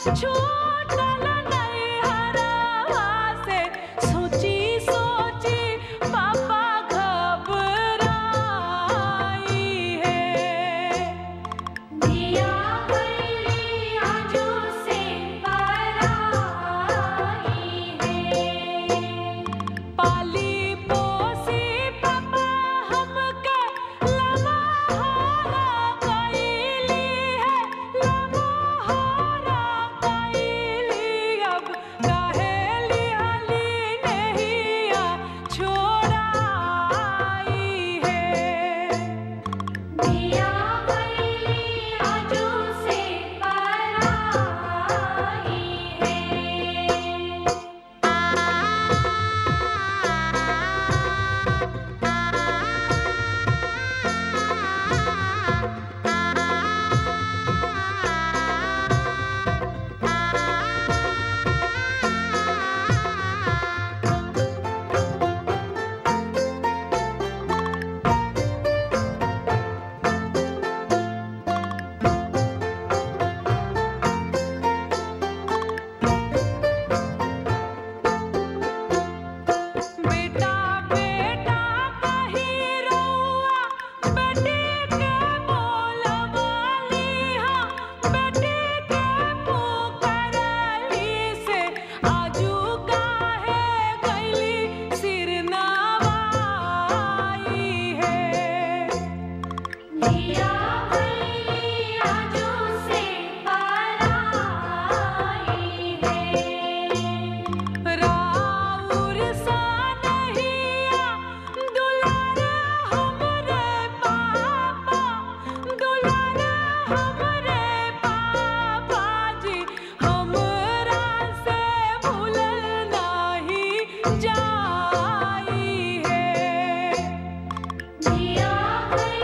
छूटल नैहरवा से सोची सोची पापा घबराई है। दिया गई आजू से पराई है। पाली पोसी पापा हमके लमहरा कैली है, लमहरा कैली। अब काहे लिहली नहिया छोड़ाई है। दिया गई आजू से पराई है। बेटा बेटा कही रउआ बेटी के बोलवली हा, बेटी के पुकारली से आजू काहे गइली सिर नवाई है। दिया गई आजू से पराई है। राउर सा नहिया दुलार हमरे पापा, दुलार हमरे पापा जी हमरा से भूलल नाही जाई है। दिया गई